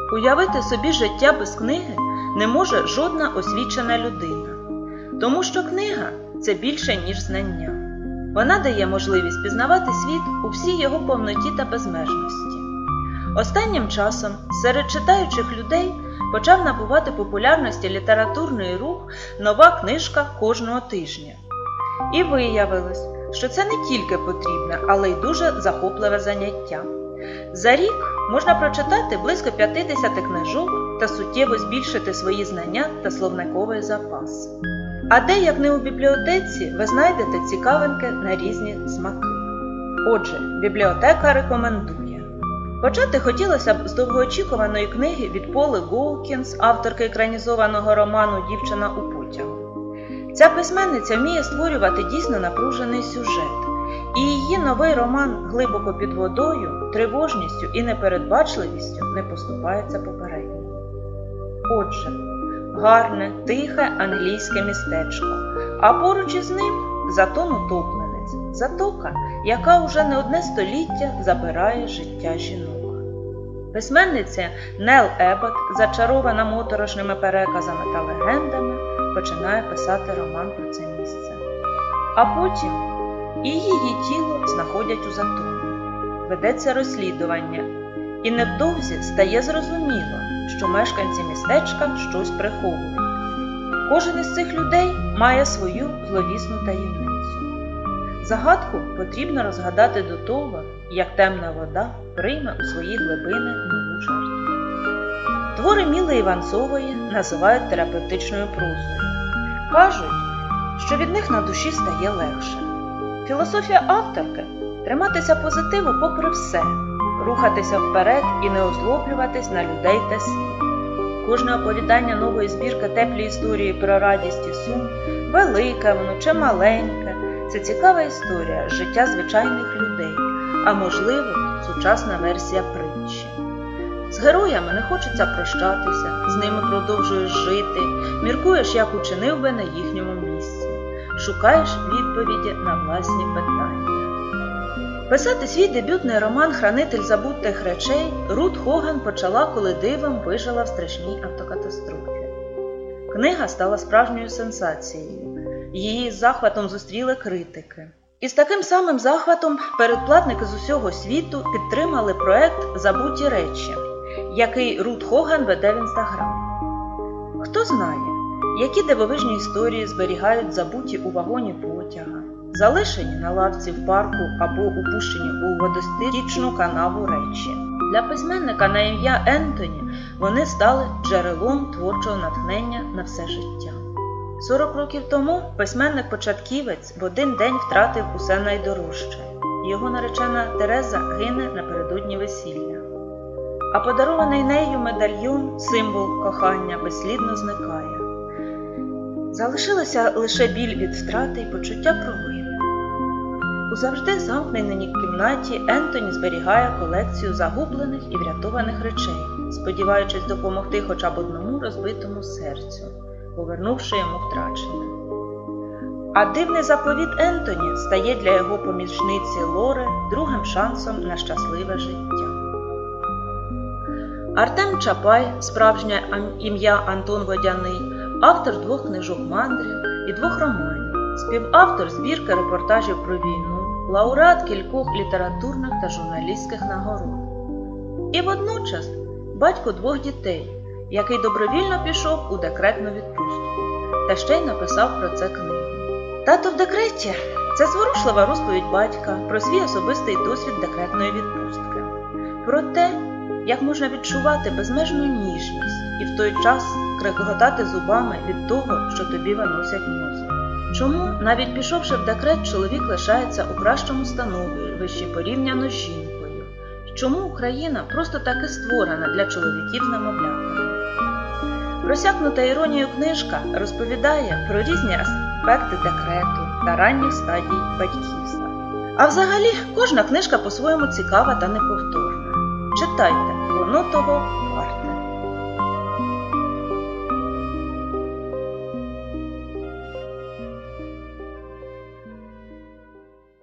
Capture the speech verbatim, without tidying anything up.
Уявити собі життя без книги не може жодна освічена людина. Тому що книга – це більше, ніж знання. Вона дає можливість пізнавати світ у всій його повноті та безмежності. Останнім часом серед читаючих людей почав набувати популярності літературний рух «Нова книжка кожного тижня». І виявилось, що це не тільки потрібне, але й дуже захопливе заняття. За рік можна прочитати близько п'ятдесят книжок та суттєво збільшити свої знання та словниковий запас. А де, як не у бібліотеці, ви знайдете цікавинки на різні смаки. Отже, бібліотека рекомендує. Почати хотілося б з довгоочікуваної книги від Поли Гоукінс, авторки екранізованого роману «Дівчина у потягу». Ця письменниця вміє створювати дійсно напружений сюжет, і її новий роман глибоко під водою, тривожністю і непередбачливістю не поступається попередньому. Отже, гарне, тихе англійське містечко, а поруч із ним затон-утопленець, затока, яка уже не одне століття забирає життя жінок. Письменниця Нел Ебот, зачарована моторошними переказами та легендами, починає писати роман про це місце. А потім і її тіло знаходять у затоні. Ведеться розслідування, і невдовзі стає зрозуміло, що мешканці містечка щось приховують. Кожен із цих людей має свою зловісну таємницю. Загадку потрібно розгадати до того, як темна вода прийме у свої глибини нову жертву. Твори Міли Іванцової називають терапевтичною прозою. Кажуть, що від них на душі стає легше. Філософія авторки – триматися позитиву попри все, рухатися вперед і не озлоблюватись на людей та світ. Кожне оповідання нової збірки «Теплі історії про радість і сум», велике воно чи маленьке – це цікава історія життя звичайних людей, а можливо, сучасна версія притчі. З героями не хочеться прощатися, з ними продовжуєш жити, міркуєш, як учинив би на їхньому місці, шукаєш відповіді на власні питання. Писати свій дебютний роман «Хранитель забутих речей» Рут Хоган почала, коли дивом вижила в страшній автокатастрофі. Книга стала справжньою сенсацією. Її з захватом зустріли критики. І з таким самим захватом передплатники з усього світу підтримали проект «Забуті речі», який Рут Хоган веде в Інстаграм. Хто знає, які дивовижні історії зберігають забуті у вагоні потяга, залишені на лавці в парку або упущені у водостічну канаву речі. Для письменника на ім'я Ентоні вони стали джерелом творчого натхнення на все життя. сорок років тому письменник-початківець в один день втратив усе найдорожче. Його наречена Тереза гине напередодні весілля. А подарований нею медальйон, символ кохання, безслідно зникає. Залишилося лише біль від втрати і почуття провини. У завжди замкненій кімнаті Ентоні зберігає колекцію загублених і врятованих речей, сподіваючись допомогти хоча б одному розбитому серцю, повернувши йому втрачене. А дивний заповіт Ентоні стає для його помічниці Лори другим шансом на щасливе життя. Артем Чапай, справжнє ім'я Антон Водяний, автор двох книжок мандрів і двох романів, співавтор збірки репортажів про війну, лауреат кількох літературних та журналістських нагород. І водночас батько двох дітей, який добровільно пішов у декретну відпустку, та ще й написав про це книгу. «Тато в декреті» – це зворушлива розповідь батька про свій особистий досвід декретної відпустки, про те, як можна відчувати безмежну ніжність і в той час крекотати зубами від того, що тобі виносять мозок. Чому, навіть пішовши в декрет, чоловік лишається у кращому становищі порівняно з жінкою? Чому Україна просто таки створена для чоловіків з немовлятами? Просякнута іронією книжка розповідає про різні аспекти декрету та ранніх стадій батьківства. А взагалі, кожна книжка по-своєму цікава та неповторна. Читайте, воно того